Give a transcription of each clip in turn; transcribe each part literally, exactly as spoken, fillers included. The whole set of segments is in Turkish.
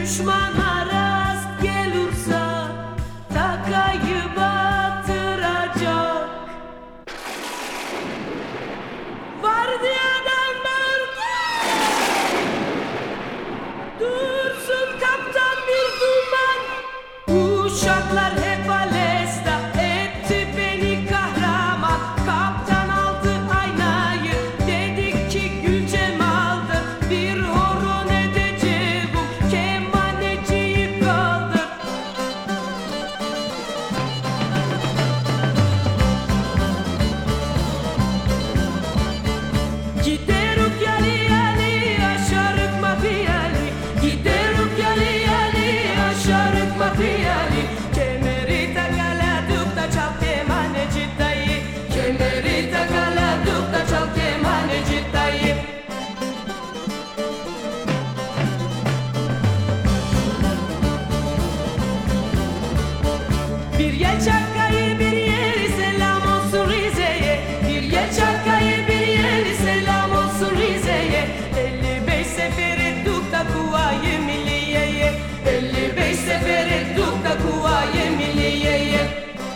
Düşmana rast gelursa takayı batıracak. Vardiyadan bağırdı, dursun kaptan bir duman. Uşaklar hep alesta etti beni kahraman. Kaptan aldı aynayı, dedik ki Gül Cemal'dır. Bir horon edeceğim bu kemaneciyi kaldır. Gideruk yali yali aşarık mafiyali. Gideruk yali yali aşarık mafiyali. Kemeri takaladık da çal kemaneci dayı. Kemeri takaladık da çal kemaneci dayı. Bir yel Çakkayı bir yeri selam olsun Rize'ye. Bir yel Çakkayı bir yeri selam olsun Rize'ye. elli beş sefer ettik da kuvayı milliyeye. elli beş sefer ettik da kuvayı milliyeye.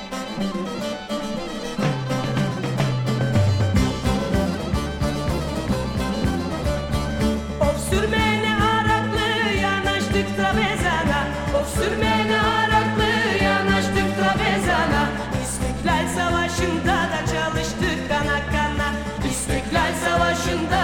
Of sürmene araklı yanaştık trabezana. Of sürmene araklı yanaştık trabezana. İstiklal Savaşı'nda da çalıştık kana kana. İstiklal Savaşı'nda